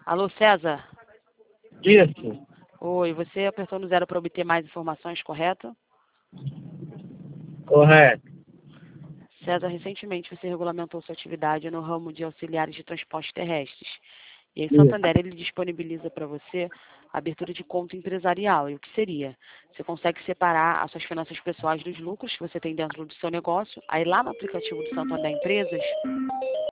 Alô, César? Isso, Oi, você apertou no zero para obter mais informações, correto? correto. César, recentemente você regulamentou sua atividade no ramo de auxiliares de transportes terrestres. E aí, Santander, ele disponibiliza para você a abertura de conta empresarial. E o que seria? Você consegue separar as suas finanças pessoais dos lucros que você tem dentro do seu negócio. Aí, lá no aplicativo do Santander Empresas,